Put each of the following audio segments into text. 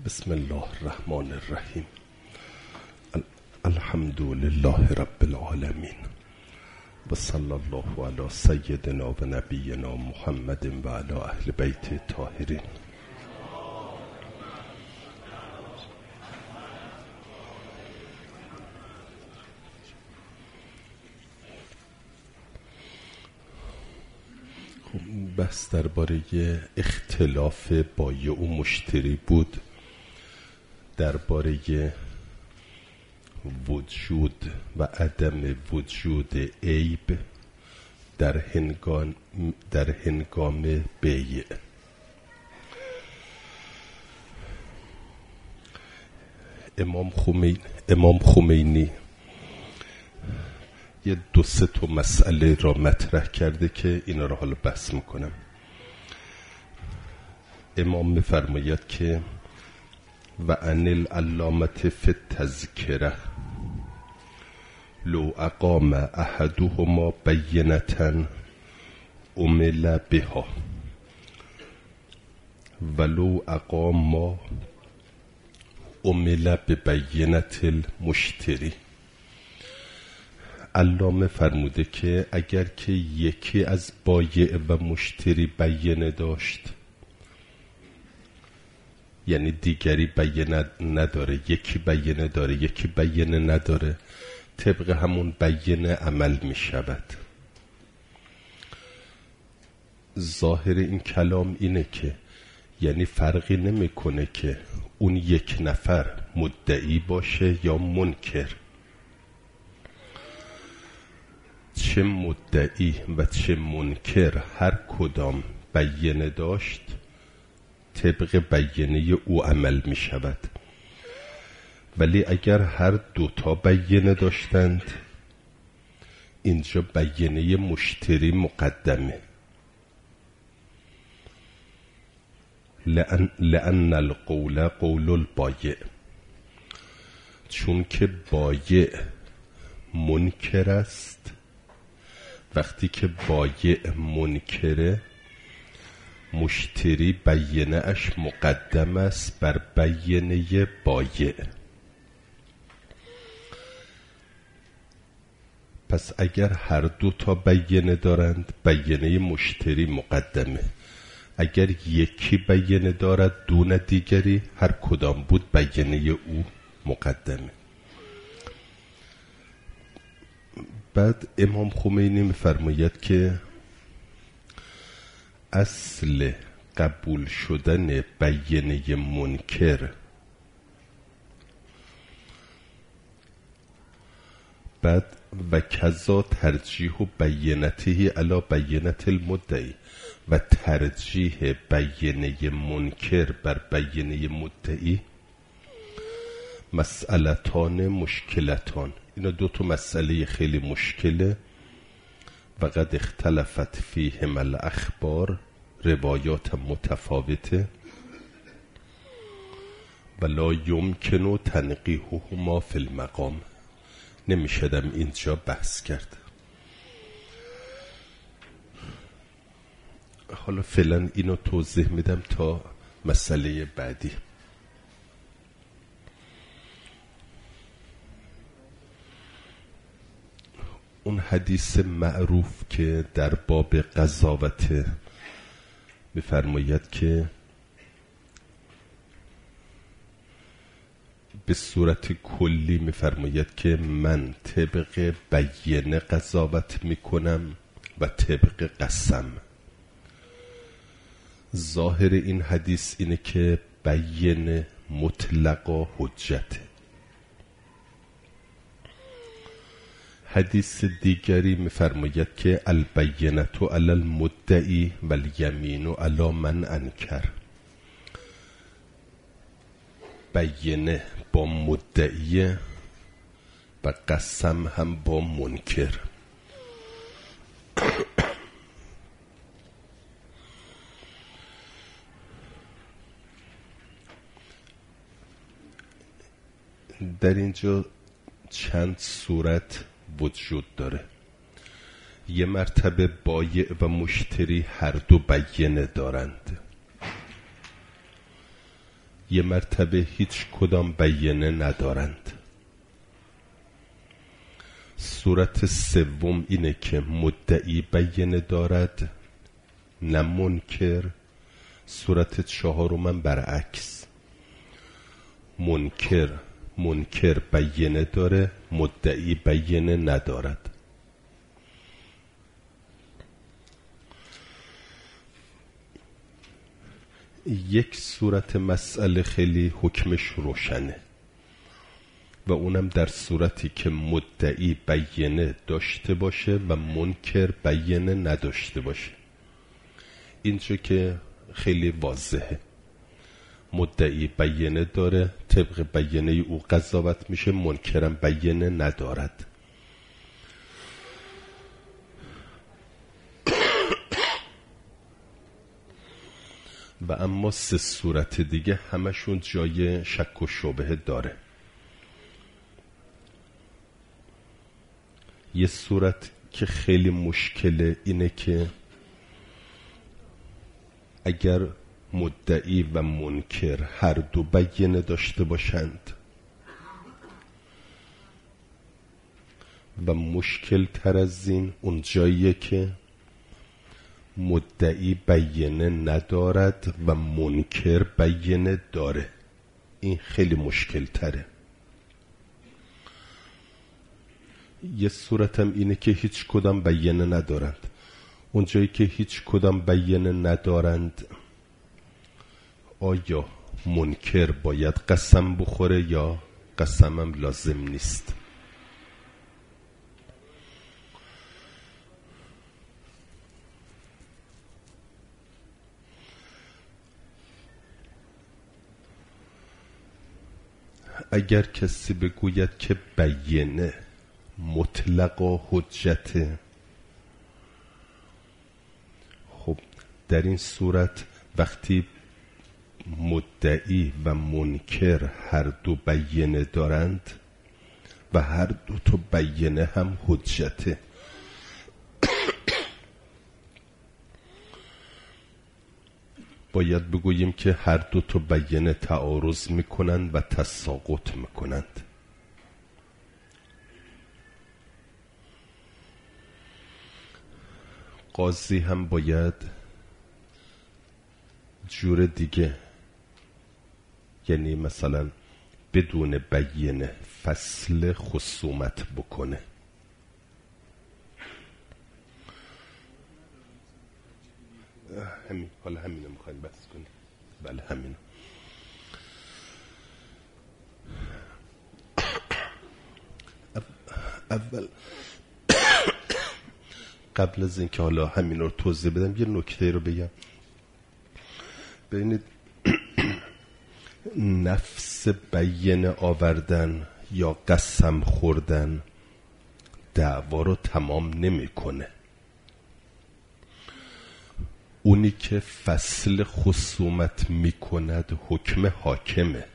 بسم الله الرحمن الرحیم. الحمد لله رب العالمین و صلی الله علی سیدنا و نبینا محمد و علی اهل بیت الطاهرین. بحث درباره اختلاف بایع و مشتری بود، درباره وجود و عدم وجود عیب در هنگام بیع. امام خمینی یه دو سه تا مسئله را مطرح کرده که اینا را حالا بحث میکنم. امام میفرماید که و عن العلامة فی التذکرة لو اقام احدهما بینة عمل بها ولو اقام عمل ببینة المشتری. علامه فرموده که اگر که یکی از بایع و مشتری بینه داشت، یعنی دیگری بینه نداره، یکی بینه داره یکی بینه نداره، طبق همون بینه عمل می شود. ظاهر این کلام اینه که یعنی فرقی نمی کنه که اون یک نفر مدعی باشه یا منکر. چه مدعی و چه منکر هر کدام بینه داشت، طبق بینه او عمل می شود. ولی اگر هر دوتا بینه داشتند، اینجا بینه مشتری مقدمه. لأن القول قول البایع، چون که بایع منکر است. وقتی که بایع منکره، مشتری بینه اش مقدم است بر بینه بایع. پس اگر هر دو تا بینه دارند، بینه مشتری مقدمه. اگر یکی بینه دارد دون دیگری، هر کدام بود بینه او مقدمه. بعد امام خمینی می‌فرماید که اصل قبول شدن بینه منکر بعد و کذا ترجیح بینته علی بینة المدعی، و ترجیح بینه منکر بر بینه مدعی مسئلتان مشکلتان. اینا دو تا مسئله خیلی مشکله. و قد اختلفت فیهما الاخبار، روایات متفاوته. و لا یمکن تنقیحهما فی المقام، نمیشدم اینجا بحث کرد. حالا فعلا اینو توضیح میدم تا مسئله بعدی. اون حدیث معروف که در باب قضاوت می‌فرماید که به صورت کلی می‌فرماید که من طبق بینه قضاوت میکنم و طبق قسم. ظاهر این حدیث اینه که بینه مطلقا حجته. حدیث دیگری می‌فرماید که البینة علی المدعی و الیمین علی من انکر. بینه با مدعی و قسم هم با منکر. در اینجا چند صورت وجود داره. یه مرتبه بایع و مشتری هر دو بینه دارند. یه مرتبه هیچ کدام بیانه ندارند. صورت سوم اینه که مدعی بیانه دارد نه منکر. صورت چهارم برعکس، منکر بیانه داره، مدعی بیانه ندارد. یک صورت مسئله خیلی حکمش روشنه و اونم در صورتی که مدعی بیانه داشته باشه و منکر بیانه نداشته باشه. اینجا که خیلی واضحه، مدعی بیانه داره، طبق بیانه او قضاوت میشه، منکرم بیانه ندارد. و اما سه صورت دیگه همشون جای شک و شبهه داره. یه صورت که خیلی مشکله اینه که اگر مدعی و منکر هر دو بیانه داشته باشند و مشکل تر از این اون جاییه که مدعی بیانه ندارد و منکر بیانه داره. این خیلی مشکل تره. یه صورت هم اینه که هیچ کدام بیانه ندارند. اون جایی که هیچ کدام بیانه ندارند، آیا منکر باید قسم بخوره یا قسم هم لازم نیست؟ اگر کسی بگوید که بیانه مطلق و حجته، خب در این صورت وقتی مدعی و منکر هر دو بیانه دارند و هر دو تا بیانه هم حجته، باید بگوییم که هر دو تا بیانه تعارض میکنند و تساقط میکنند. قاضی هم باید جور دیگه، یعنی مثلا بدون بیانه فصل خصومت بکنه. همین، حالا همینو میخوایم بحث کنیم. بله همینو. اول قبل از اینکه حالا همین رو توضیح بدم یه نکته رو بگم. ببینید نفس بیانه آوردن یا قسم خوردن دعوا رو تمام نمیکنه. اونی که فصل خصومت میکند حکم حاکمه.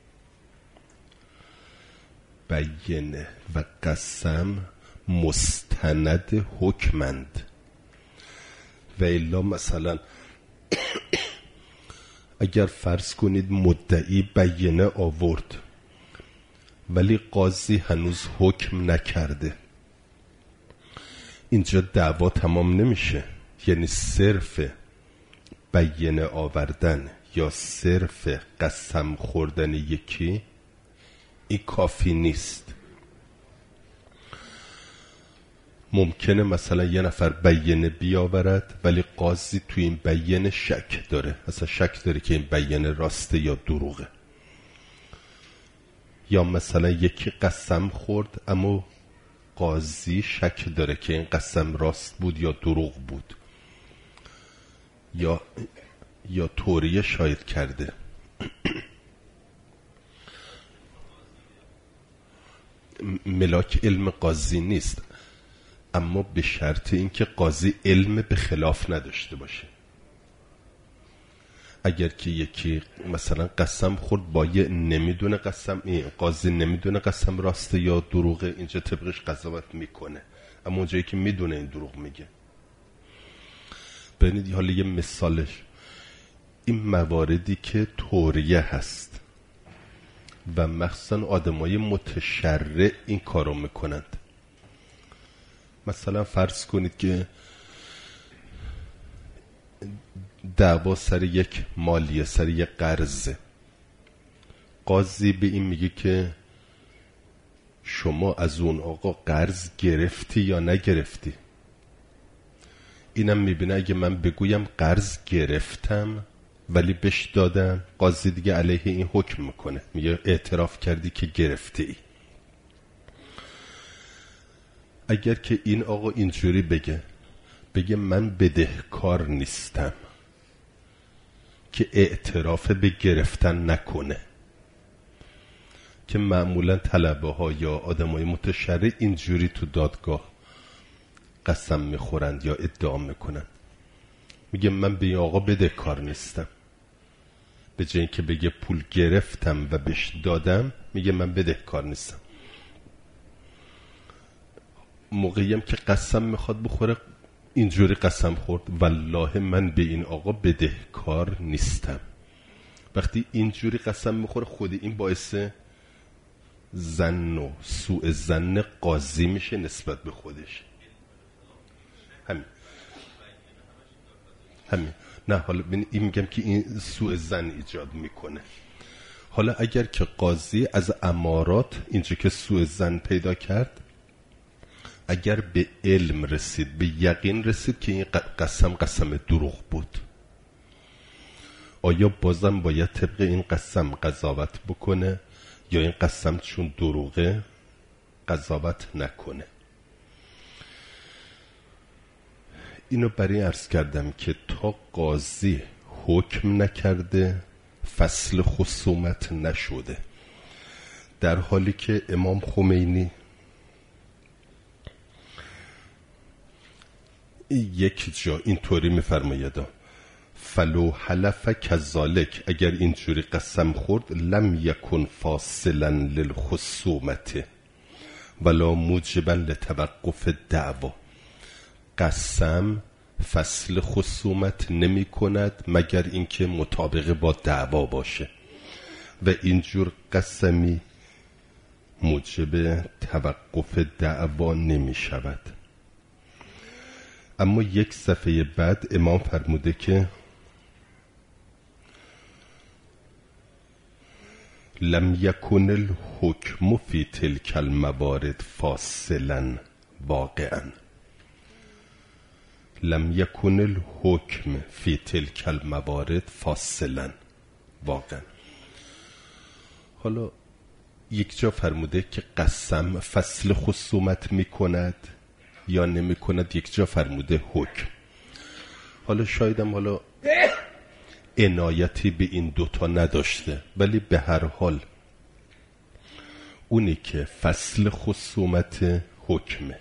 بیانه و قسم مستند حکمند. و الا مثلا اگر فرض کنید مدعی بیانه آورد ولی قاضی هنوز حکم نکرده، اینجا دعوا تمام نمیشه. یعنی صرف بیانه آوردن یا صرف قسم خوردن یکی این کافی نیست. ممکنه مثلا یه نفر بیانه بیاورد ولی قاضی تو این بیانه شک داره، اصلا شک داره که این بیانه راسته یا دروغه. یا مثلا یکی قسم خورد اما قاضی شک داره که این قسم راست بود یا دروغ بود، یا توریه شاهد کرده. ملاک علم قاضی نیست، اما به شرط اینکه قاضی علم به خلاف نداشته باشه. اگر که یکی مثلا قسم خورد با یه نمیدونه قسم، قاضی نمیدونه قسم راسته یا دروغه، اینجا طبقش قضاوت میکنه. اما اونجایی که میدونه این دروغ میگه. ببینید حالا یه مثالش این مواردی که توریه هست و مخصوصا آدمای متشرع این کارو میکنند. مثلا فرض کنید که دعوا سر یک مالیه، سر یک قرضه، قاضی به این میگه که شما از اون آقا قرض گرفتی یا نگرفتی. اینم میبینه اگه من بگویم قرض گرفتم ولی بهش دادم، قاضی دیگه علیه این حکم میکنه، میگه اعتراف کردی که گرفتی. اگر که این آقا اینجوری بگه من بدهکار نیستم، که اعتراف به گرفتن نکنه، که معمولا طلبه ها یا آدم های متشرع اینجوری تو دادگاه قسم میخورند یا ادعا میکنند، میگه من به این آقا بدهکار نیستم، به جای اینکه بگه پول گرفتم و بهش دادم میگه من بدهکار نیستم. موقعی هم که قسم میخواد بخوره اینجوری قسم خورد والله من به این آقا بدهکار نیستم. وقتی اینجوری قسم میخوره خود این باعث ظن و سوء ظن قاضی میشه نسبت به خودش. همین. نه حالا این میگم که این سوء ظن ایجاد میکنه. حالا اگر که قاضی از امارات اینجا که سوء ظن پیدا کرد، اگر به علم رسید، به یقین رسید که این قسم دروغ بود، آیا بازم باید طبق این قسم قضاوت بکنه یا این قسم چون دروغه قضاوت نکنه؟ اینو برای عرض کردم که تا قاضی حکم نکرده فصل خصومت نشده، در حالی که امام خمینی یک جا اینطوری میفرماید فلو حلف کذالک، اگر اینجوری قسم خورد لم یکن فاصلا للخصومت ولا موجبا لتوقف دعوا، قسم فصل خصومت نمی کند مگر اینکه مطابق با دعوا باشه و اینجور قسمی موجب توقف دعوا نمی شود. اما یک صفحه بعد امام فرموده که لم یکن الحکم فی تلک الموارد فاصلا واقعا، لم یکن الحکم فی تلک الموارد فاصلا واقعا. حالا یک جا فرموده که قسم فصل خصومت می کند یا نمی کند، یک جا فرموده حکم. حالا شایدم حالا عنایتی به این دوتا نداشته، ولی به هر حال اونی که فصل خصومت حکمه،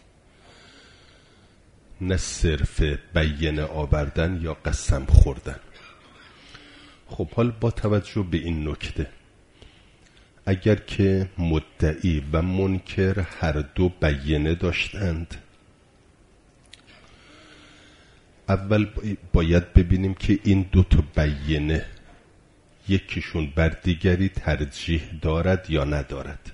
نه صرف بیانه آوردن یا قسم خوردن. خب حال با توجه به این نکته، اگر که مدعی و منکر هر دو بیانه داشتند، اول باید ببینیم که این دو تا بیانه یکیشون بر دیگری ترجیح دارد یا ندارد.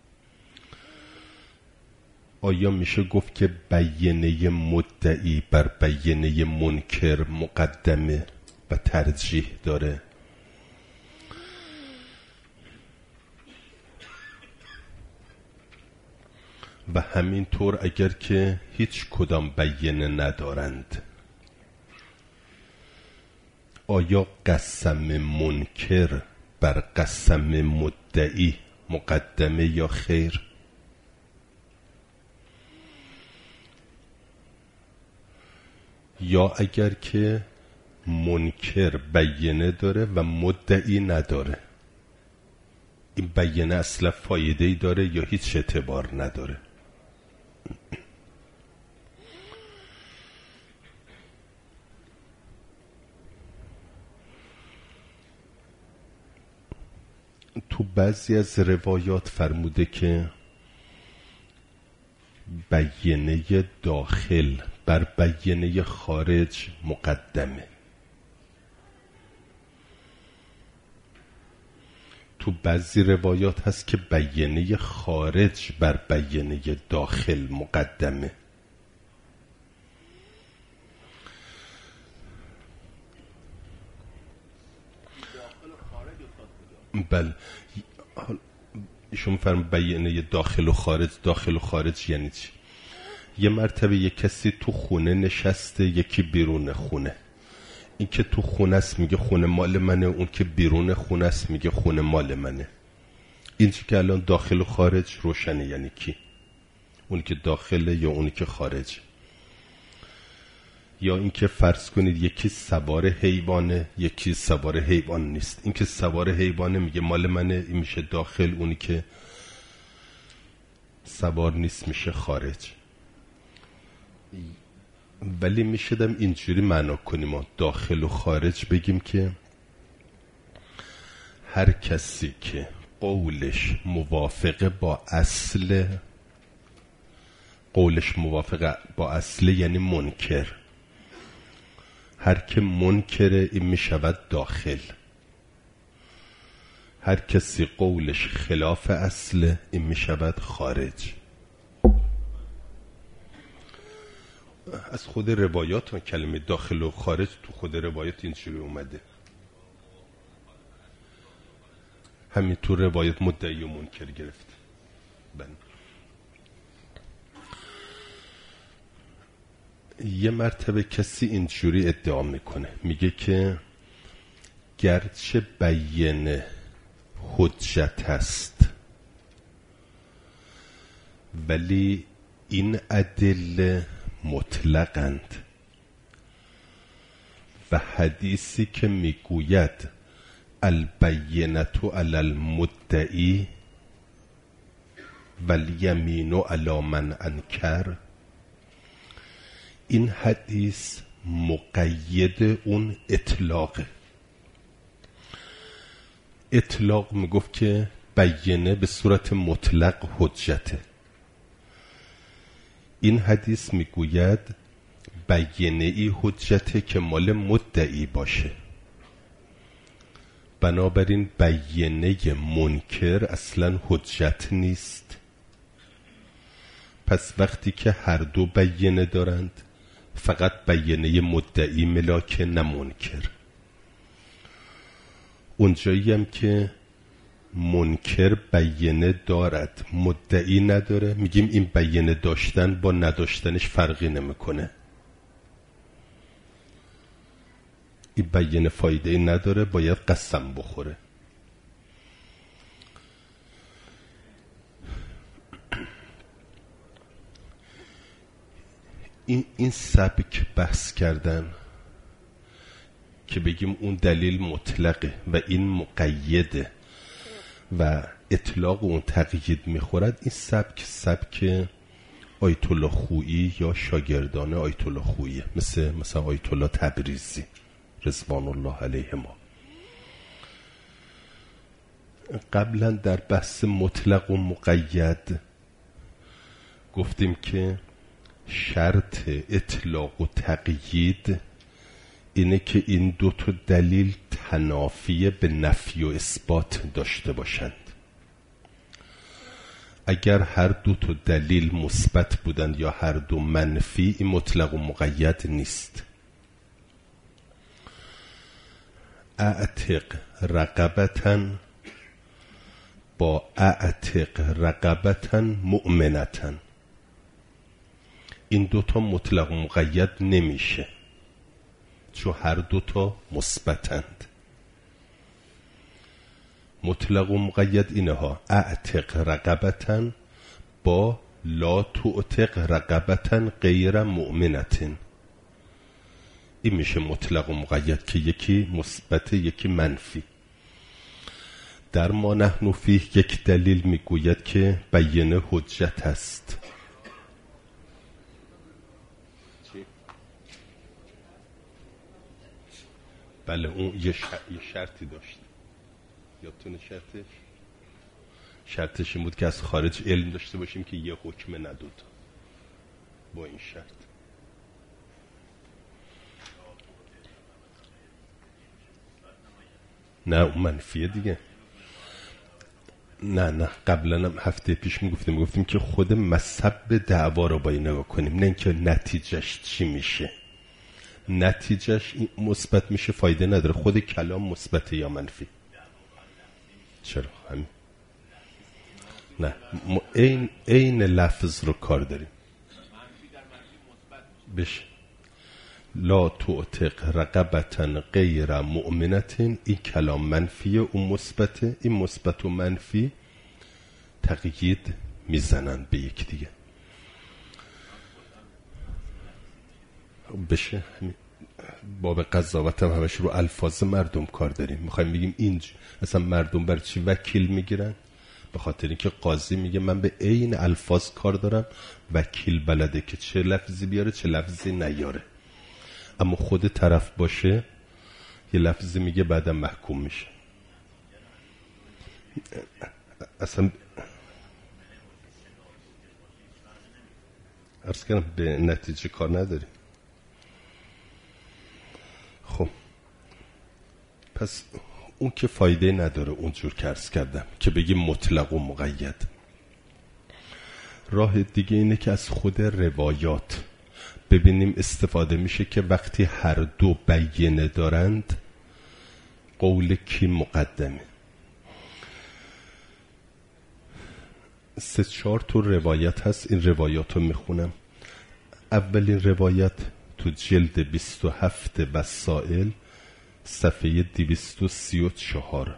آیا میشه گفت که بیانه مدعی بر بیانه منکر مقدمه و ترجیح داره؟ و همینطور اگر که هیچ کدام بیانه ندارند، آیا قسم منکر بر قسم مدعی مقدمه یا خیر؟ یا اگر که منکر بیانه داره و مدعی نداره، این بیانه اصلا فایده‌ای داره یا هیچ اعتبار نداره؟ تو بعضی از روایات فرموده که بیانه داخل بر بیانه خارج مقدمه. تو بعضی روایات هست که بیانه خارج بر بیانه داخل مقدمه. بله، ایشون فرم بیانه داخل و خارج. داخل و خارج یعنی چی؟ یه مرتبه یه کسی تو خونه نشسته، یکی بیرون خونه. این که تو خونه است میگه خونه مال منه، اون که بیرون خونه است میگه خونه مال منه. این که الان داخل و خارج روشنه، یعنی کی؟ اونی که داخله یا اونی که خارج؟ یا این که فرض کنید یکی سوار حیوانه، یکی سوار حیوان نیست. این که سوار حیوانه میگه مال منه، این میشه داخل، اونی که سوار نیست میشه خارج. ولی میشدم اینجوری معنا کنیم، داخل و خارج بگیم که هر کسی که قولش موافقه با اصل، قولش موافقه با اصل یعنی منکر. هر که منکره این میشود داخل. هر کسی قولش خلاف اصل این میشود خارج. از خود روایات کلمه داخل و خارج تو خود روایات اینجوری اومده. همین تو روایت مدعی و منکر گرفت. یه مرتبه کسی اینجوری ادعا میکنه، میگه که گرچه بیانه حجت است ولی این ادله مطلقند و حدیثی که میگوید البینة علی المدعی والیمین علی من انکر، این حدیث مقید اون اطلاقه. اطلاق میگفت که بیانه به صورت مطلق حجته. این حدیث میگوید بیانه ای حجته که مال مدعی باشه. بنابراین بیانه منکر اصلا حجت نیست. پس وقتی که هر دو بیانه دارند فقط بیانه مدعی ملاکه نه منکر. اونجایی هم که منکر بیانه دارد مدعی نداره، میگیم این بیانه داشتن با نداشتنش فرقی نمیکنه. این بیانه فایده نداره، باید قسم بخوره. این سبک بحث کردن که بگیم اون دلیل مطلقه و این مقیده و اطلاق اون تقیید میخورد، این سبک آیت الله خویی یا شاگردان آیت الله خویی، مثلا آیت الله تبریزی رضوان الله علیهما. قبلا در بحث مطلق و مقید گفتیم که شرط اطلاق و تقیید اینه که این دو تا دلیل تنافی به نفی و اثبات داشته باشند. اگر هر دو تا دلیل مثبت بودند یا هر دو منفی، این مطلق و مقید نیست. اعتق رقبتاً با اعتق رقبتاً مؤمنتاً، این دوتا مطلق و مقید نمیشه چون هر دوتا مثبتند. مطلق و مقید اینها اعتق رقبتاً با لا تعتق رقبتاً غیر مؤمنتن. این میشه مطلق و مقید که یکی مثبت یکی منفی. در ما نحن فیه یک دلیل میگوید که بیانه حجت است. بله، اون یه شرطی داشت. یادتونه شرطش این بود که از خارج علم داشته باشیم که یه حکم ندود با این شرط. نه اون منفیه دیگه. نه قبلا هم هفته پیش میگفتیم که خود مصب دعوا رو باید نگاه کنیم، نه اینکه نتیجهش چی میشه. نتیجهش مثبت میشه فایده نداره، خود کلام مثبت یا منفی. چرا همین؟ نه ما این لفظ رو کار داریم بشه. لا تعتق رقبتا غیر مؤمنت، این کلام منفیه، اون مثبته. این مثبت و منفی تقیید میزنن به یک دیگه. بشه باب قضاوت هم همش رو الفاظ مردم کار داریم. میخوایم بگیم این اصلا مردم بر چی وکیل میگیرن؟ به خاطر اینکه قاضی میگه من به عین الفاظ کار دارم، وکیل بلده که چه لفظی بیاره چه لفظی نیاره. اما خود طرف باشه یه لفظی میگه بعدم محکوم میشه. اصلا عرض کنم به نتیجه کار نداریم. خب پس اون که فایده نداره اونجور که عرض کردم که بگیم مطلق و مقید. راه دیگه اینه که از خود روایات ببینیم استفاده میشه که وقتی هر دو بیینه دارند قول کی مقدمه. 3-4 تا روایت هست، این روایات رو میخونم. اولین روایت تو جلد 27 وسائل صفحه 234.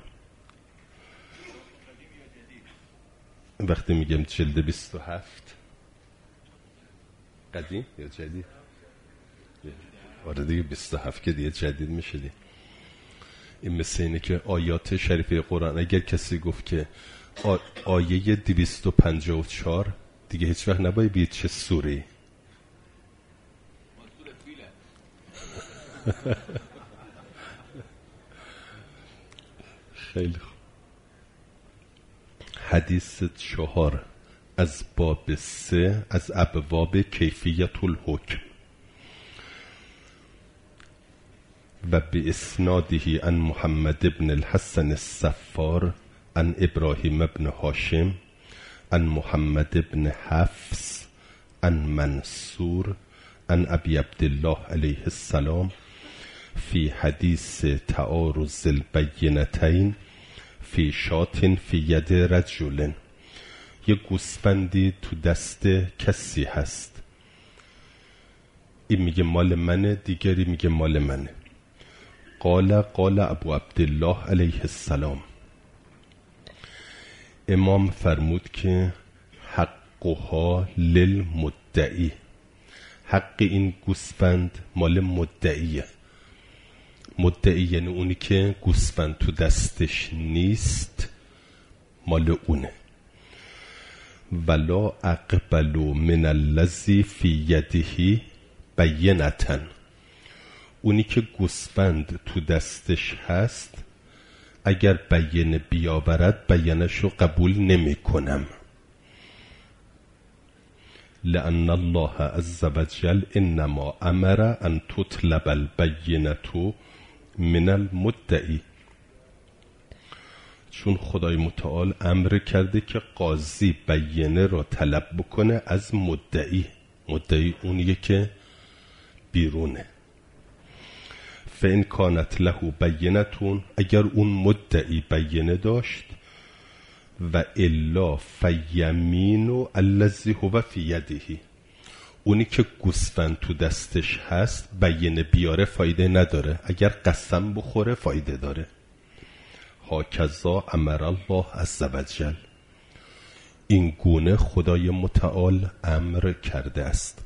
وقتی میگم جلد 27 قدیم یا جدید؟ آره دیگه 27 که دیگه جدید میشه دیگه. این مثل اینه که آیات شریفه قرآن اگر کسی گفت که آیه 254 دیگه هیچ وقت نباید بید چه سوره. خیلی خوب. حدیث 4 از باب 3 از ابواب کیفیت الحکم و به اسناده عن محمد بن الحسن الصفار عن ابراهیم بن هاشم عن محمد بن حفص عن منصور عن ابی عبدالله علیه السلام فی حدیث تعارض البینتین فی شات فی ید رجل. یه گوسفندی تو دست کسی هست، این میگه مال منه، دیگری میگه مال منه. قال ابو عبدالله علیه السلام، امام فرمود که حقها للمدعی، حق این گوسفند مال مدعیه. مدعی یعنی اونی که گوسفند تو دستش نیست، مال اونه. ولا اقبل من الذی فی یده بینة، اونی که گوسفند تو دستش هست اگر بینه بیاورد بینشو قبول نمی کنم. لأن الله عز وجل انما امر ان تطلب البینة من المدعی، چون خدای متعال امر کرده که قاضی بینه را طلب بکنه از مدعی. مدعی اونیه که بیرونه. فإن کانت له بینتون، اگر اون مدعی بینه داشت، و الا فیمین الذی هو فی یده، اونی که گوسفند تو دستش هست بینه بیاره فایده نداره، اگر قسم بخوره فایده داره. هاکذا امر الله عز وجل، این گونه خدای متعال امر کرده است.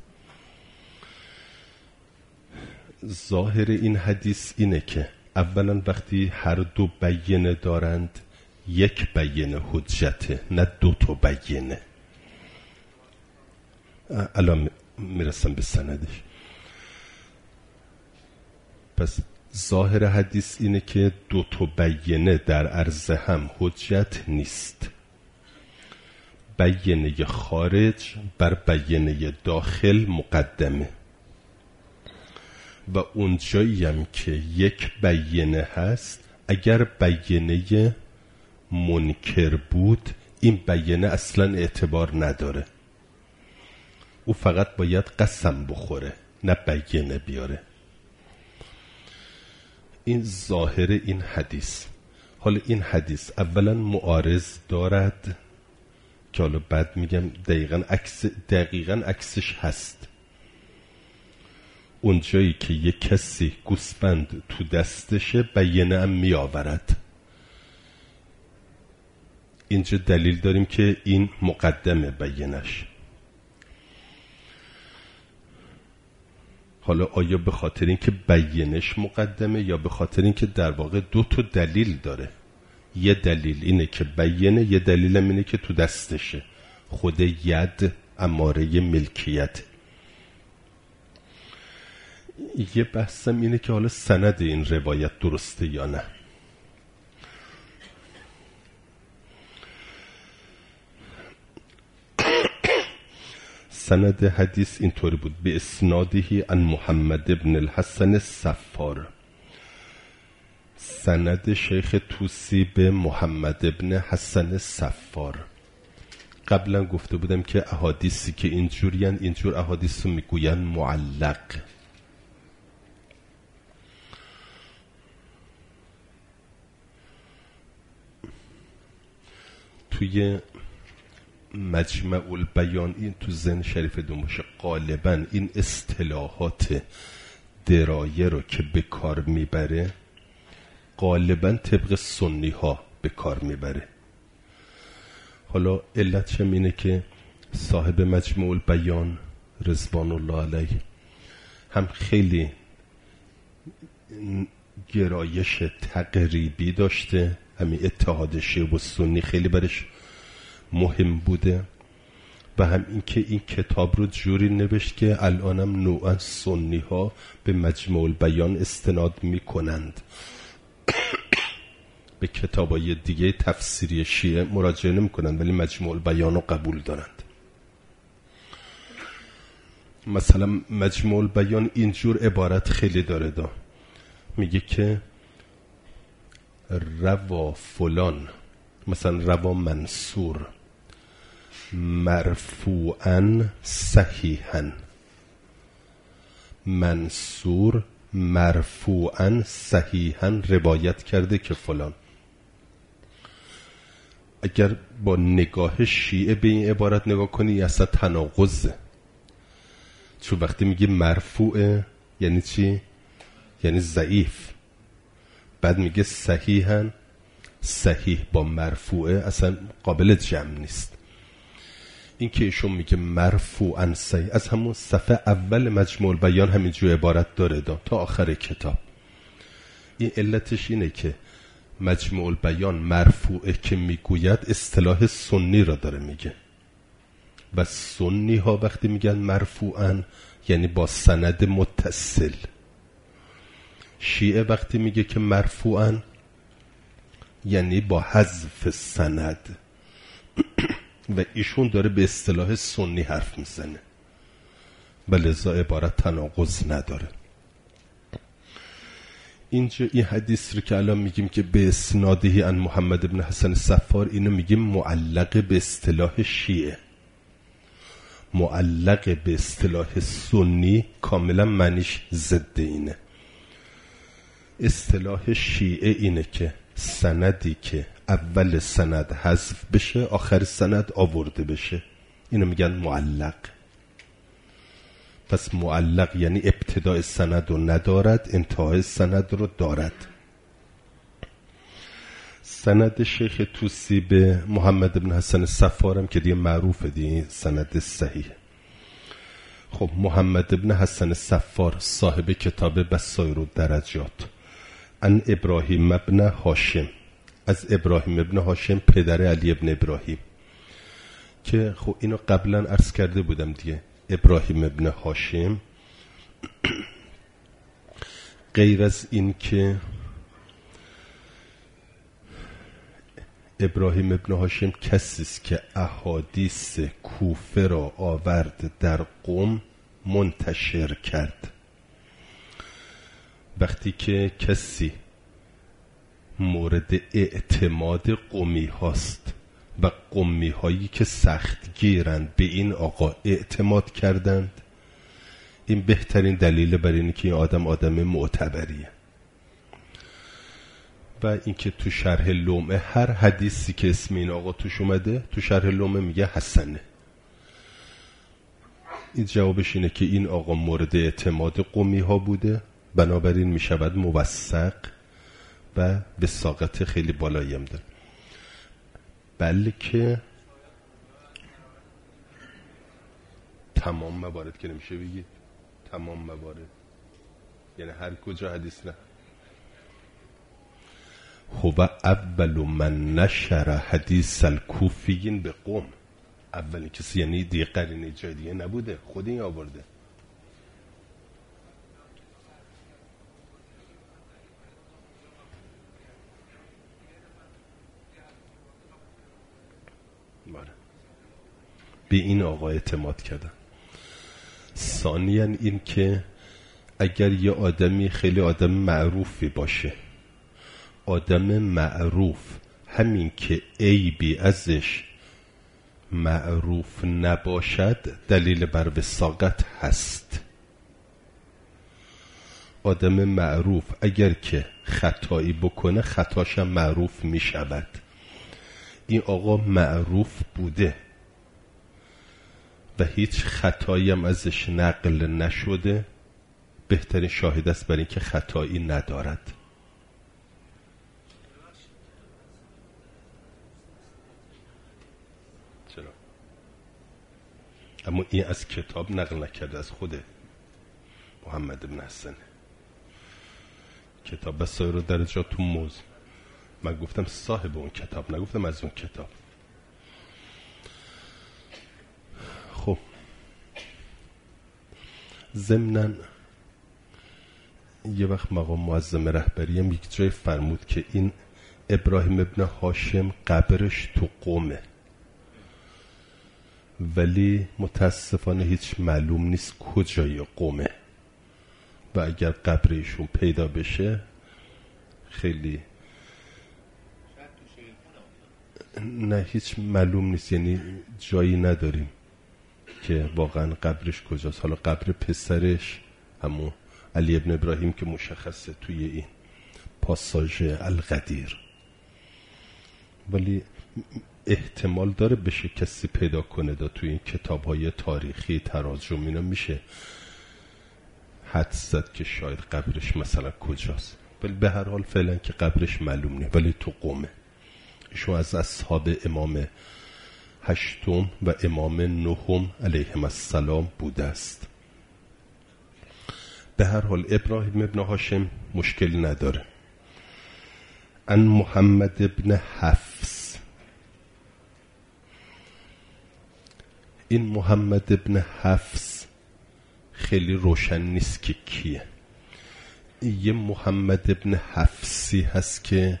ظاهر این حدیث اینه که اولا وقتی هر دو بینه دارند یک بینه حجته، نه 2 تا بینه. الان میرسم به سندش. پس ظاهر حدیث اینه که 2 تا بینه در عرض هم حجت نیست. بینه خارج بر بینه داخل مقدمه، و اونجایی هم که یک بینه هست اگر بینه منکر بود، این بیانه اصلا اعتبار نداره. او فقط باید قسم بخوره، نه بیانه بیاره. این ظاهر این حدیث. حالا این حدیث اولا معارض دارد که حالا بعد میگم دقیقاً عکسش هست. اونجایی که یک کسی گوسفند تو دستشه بیانه هم می آورد. اینجا دلیل داریم که این مقدمه بیانش. حالا آیا به خاطر این که بیانش مقدمه یا به خاطر این که در واقع دو تا دلیل داره؟ یه دلیل اینه که بیانه، یه دلیل هم اینه که تو دستشه. خود ید اماره ملکیت. یه بحثم اینه که حالا سند این روایت درسته یا نه. سند حدیث اینطوری بود: به اسنادهی عن محمد ابن الحسن الصفار. سند شیخ توسی به محمد ابن حسن الصفار. قبلا گفته بودم که احادیثی که اینجورین، اینجور احادیث رو میگوین معلق. توی مجمع البیان این تو ذهن شریف دون باشه، غالبا این اصطلاحات درایه رو که به کار میبره غالبا طبق سنی ها به کار میبره. حالا علتش اینه که صاحب مجمع البیان رضوان الله علیه هم خیلی گرایش تقریبی داشته، همین اتحاد شیعه و سنی خیلی برش مهم بوده، و هم این که این کتاب رو جوری نوشت که الانم نوعا سنی ها به مجمع البیان استناد می کنند. به کتابای دیگه تفسیری شیعه مراجعه نمی کنند ولی مجمع البیان رو قبول دارند. مثلا مجمع البیان اینجور عبارت خیلی داره میگه که روا فلان، مثلا روا منصور مرفوعاً صحیحاً، منصور مرفوعاً صحیحاً روایت کرده که فلان. اگر با نگاه شیعه به این عبارت نگاه کنی اصلا تناقضه، چون وقتی میگه مرفوعه یعنی چی؟ یعنی ضعیف. بعد میگه صحیحاً، صحیح با مرفوعه اصلا قابل جمع نیست. این که ایشون میگه مرفوعاً صحیح، از همون صفحه اول مجموع البیان همینجور عبارت داره تا آخر کتاب. این علتش اینه که مجموع البیان مرفوعه که میگوید اصطلاح سنی را داره میگه، و سنی ها وقتی میگن مرفوعاً یعنی با سند متصل. شیعه وقتی میگه که مرفوعاً یعنی با حذف سند، و ایشون داره به اصطلاح سنی حرف میزنه و لذا عبارت تناقض نداره. اینجا این حدیث رو که الان میگیم که به اسنادهی عن محمد ابن حسن الصفار، اینو میگیم معلق به اصطلاح شیعه. معلق به اصطلاح سنی کاملا معنیش ضد اینه. اصطلاح شیعه اینه که سندی که اول سند حذف بشه آخر سند آورده بشه، اینو میگن معلق. پس معلق یعنی ابتدای سند رو ندارد، انتهای سند رو دارد. سند شیخ توسی به محمد بن حسن الصفار هم که دیگه معروفه، دیگه سند صحیح. خب محمد بن حسن الصفار صاحب کتاب بصائر الدرجات، عن ابراهیم ابن هاشم، از ابراهیم ابن هاشم پدر علی ابن ابراهیم، که خب اینو قبلا عرض کرده بودم دیگه. ابراهیم ابن هاشم غیر از این که ابراهیم ابن هاشم کسی است که احادیث کوفه را آورد در قم منتشر کرد. وقتی که کسی مورد اعتماد قمی هاست و قمی هایی که سخت گیرند به این آقا اعتماد کردند. این بهترین دلیل بر اینه که این آدم معتبریه. و اینکه تو شرح لمعه هر حدیثی که اسم این آقا توش اومده تو شرح لمعه میگه حسنه. این جوابش اینه که این آقا مورد اعتماد قمی ها بوده، بنابراین میشود موثق و وثاقت خیلی بالایی هم داره. بلکه تمام موارد که نمیشه بگید تمام موارد، یعنی هر کجا حدیث نه. هو اول من نشر حدیث الکوفیین به قوم، اولین کسی، یعنی دیگه قرینه جای دیگه نبوده، خود این آورده. به این آقا اعتماد کردن. ثانیاً این که اگر یه آدمی خیلی آدم معروفی باشه، آدم معروف همین که عیبی ازش معروف نباشد دلیل بر وثاقت هست. آدم معروف اگر که خطایی بکنه خطاشم معروف می شود. این آقا معروف بوده و هیچ خطایی هم ازش نقل نشده، بهترین شاهد است برای اینکه خطایی ندارد. چرا؟ اما این از کتاب نقل نکرده، از خود محمد بن حسن. کتاب بسایر و درجات تو موز، من گفتم صاحب اون کتاب، نگفتم از اون کتاب. خب ضمناً یه وقت مقام معظم رهبری هم یک جای فرمود که این ابراهیم ابن هاشم قبرش تو قومه، ولی متاسفانه هیچ معلوم نیست کجای قومه و اگر قبر ایشون پیدا بشه خیلی نه هیچ معلوم نیست، یعنی جایی نداریم که واقعا قبرش کجاست. حالا قبر پسرش همون علی ابن ابراهیم که مشخصه توی این پاساژ القدیر، ولی احتمال داره بشه کسی پیدا کنه دا توی این کتاب‌های تاریخی تراجم اینا میشه حدس زد که شاید قبرش مثلا کجاست، ولی به هر حال فعلا که قبرش معلوم نیست، ولی تو قومه. ایشون از اصحاب امام هشتم و امام نهم علیهم السلام بوده است. به هر حال ابراهیم ابن هاشم مشکلی نداره. ان محمد ابن حفص، این محمد ابن حفص خیلی روشن نیست که کیه. یه محمد ابن حفصی هست که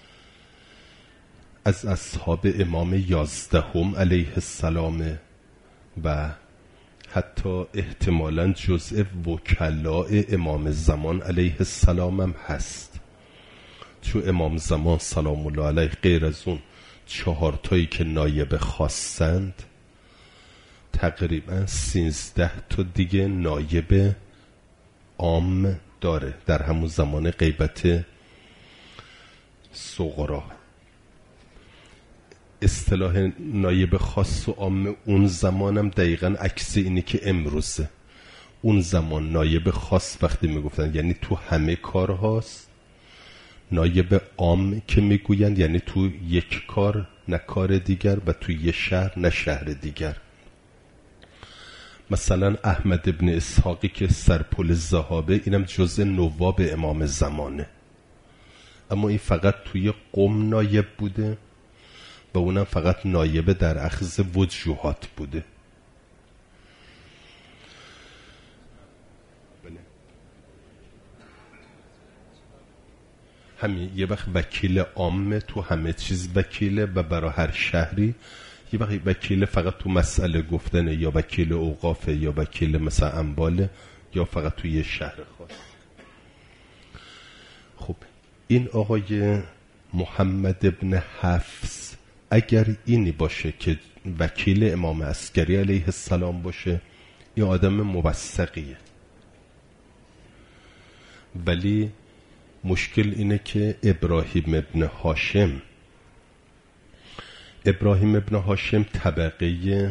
از اصحاب امام 11 علیه السلام و حتی احتمالاً جزء وکلاء امام زمان علیه السلام هم هست، چون امام زمان سلام الله علیه غیر از اون 4 تایی که نایب خواستند تقریباً 13 تا دیگه نایب عام داره در همون زمان غیبت صغرا. اصطلاح نایب خاص و عام اون زمانم دقیقاً عکس اینی که امروزه. اون زمان نایب خاص وقتی میگفتن یعنی تو همه کار هاست، نایب عام که میگوین یعنی تو یک کار نه کار دیگر و تو یک شهر نه شهر دیگر. مثلا احمد ابن اسحاقی که سرپل زهابه اینم جزء نواب امام زمانه، اما این فقط توی قم نایب بوده و اونم فقط نایب در اخذ وجوهات بوده. همین یه وقت وکیل عامه تو همه چیز وکیله و برای هر شهری، یه وقت وکیل فقط تو مسئله گفتنه، یا وکیل اوقافه، یا وکیل مثلا امواله، یا فقط تو یه شهر خاص. خب این آقای محمد ابن حفص اگر اینی باشه که وکیل امام عسکری علیه السلام باشه، این آدم موثقیه. ولی مشکل اینه که ابراهیم ابن هاشم طبقه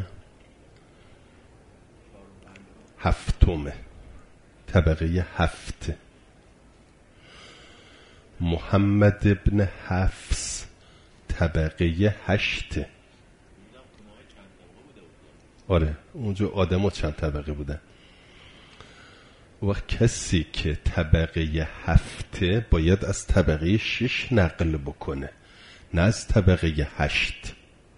هفتمه، طبقه هفت. محمد ابن حفص طبقه هشت. آره اونجا آدم ها چند طبقه بودن. و کسی که طبقه هفته باید از طبقه 6 نقل بکنه، نه از طبقه 8.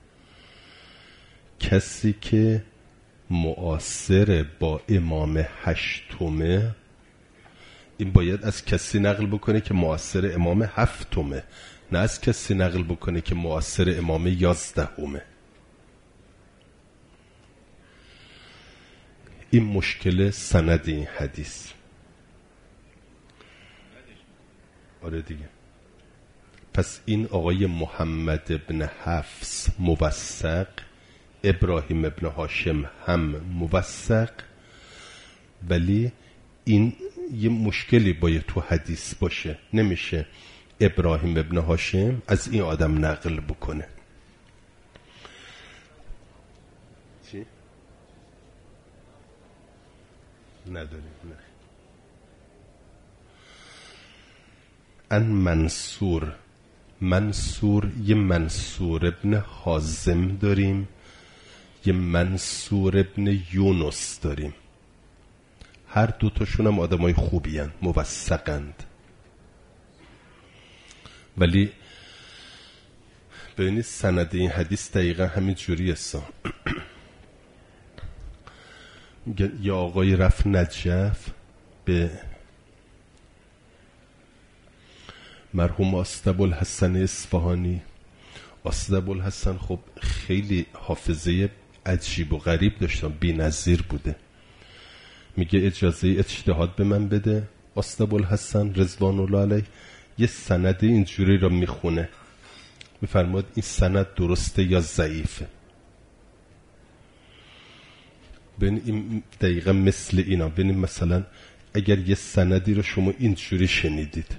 کسی که معاصر با امام هشتمه، این باید از کسی نقل بکنه که معاصر امام هفتمه، نه از کسی نقل بکنه که معاصر امام 11. این مشکل سند این حدیث. آره دیگه. پس این آقای محمد ابن حفص موثق، ابراهیم ابن هاشم هم موثق، ولی این یه مشکلی باید تو حدیث باشه. نمیشه ابراهیم ابن هاشم از این آدم نقل بکنه. چی؟ نداریم. نه. ان منصور یه منصور ابن حازم داریم، یه منصور ابن یونس داریم. هر دوتاشون هم آدمای خوبی هن، موثقند. ولی ببینید سند این حدیث دقیقا همین جوری است. یا آقای رفت نجف به مرحوم اسدابوالحسن اصفهانی. اسدابوالحسن خب خیلی حافظه عجیب و غریب داشتم، بی نظیر بوده. میگه اجازه اجتهاد به من بده. اسدابوالحسن رضوان الله علیه یه سند اینجوری را میخونه، میفرماد این سند درسته یا ضعیفه. ببین این دقیقا مثل اینا. ببین مثلا اگر یه سندی رو شما اینجوری شنیدید،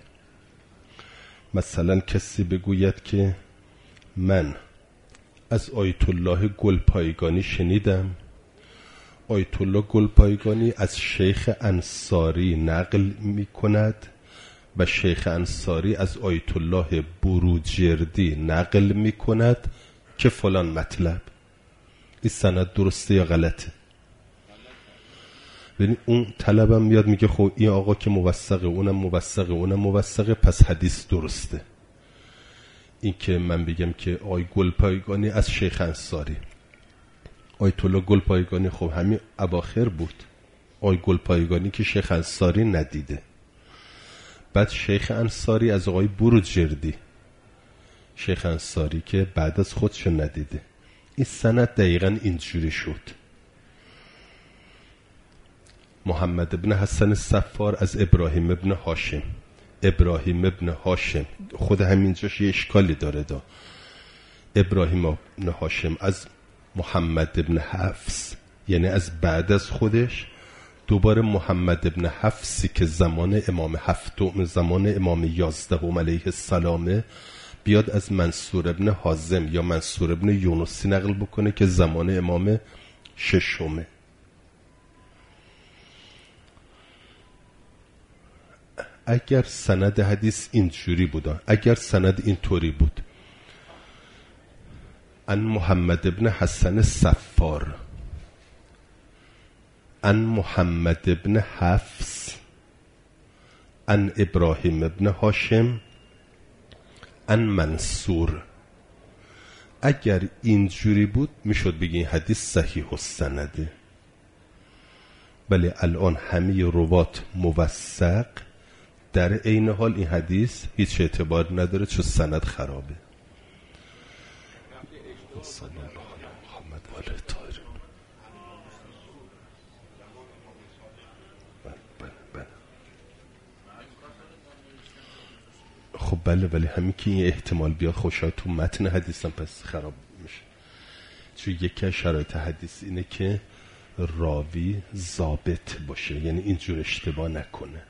مثلا کسی بگوید که من از آیت الله گلپایگانی شنیدم، آیت الله گلپایگانی از شیخ انصاری نقل می کند و شیخ انصاری از آیت الله بروجردی نقل می کند که فلان مطلب. این سند درسته یا غلطه؟ ببین اون طلبم میاد میگه خب این آقا که موثقه، اونم موثقه، پس حدیث درسته. این که من بگم که آی گلپایگانی از شیخ انصاری، آیت الله گلپایگانی خب همین اواخر بود، آی گلپایگانی که شیخ انصاری ندیده. بعد شیخ انصاری از آقای بروجردی، شیخ انصاری که بعد از خودش ندیده. این سند دقیقاً اینجوری شد. محمد ابن حسن صفار از ابراهیم ابن هاشم، ابراهیم ابن هاشم خود همینجاش یه اشکالی داره دا. ابراهیم ابن هاشم از محمد ابن حفص، یعنی از بعد از خودش. دوباره محمد ابن حفصی که زمان امام هفتم، زمان امام 11 علیه السلام، بیاد از منصور ابن حازم یا منصور ابن یونسی نقل بکنه که زمان امام 6. اگر سند حدیث اینجوری بود، اگر سند اینطوری بود، ان محمد ابن حسن صفار، ان محمد ابن حفص، ان ابراهیم ابن هاشم، ان منصور، اگر اینجوری بود میشد بگی این حدیث صحیح السنده. ولی الان همه روات موثق، در عین حال این حدیث هیچ اعتبار نداره چون سند خرابه. صلی الله علی محمد و آله الطاهرین. خب خب بله، ولی همین که این احتمال بیاد خوشا تو متن حدیث هم پس خراب میشه. چون یکی از شرایط حدیث اینه که راوی ضابط باشه، یعنی اینجور اشتباه نکنه.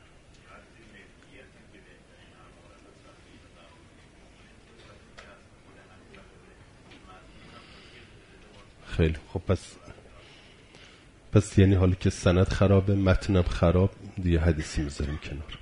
خیلی خب، پس یعنی حالا که سند خرابه، متنم خراب، دیگه حدیثی میذاریم کنار.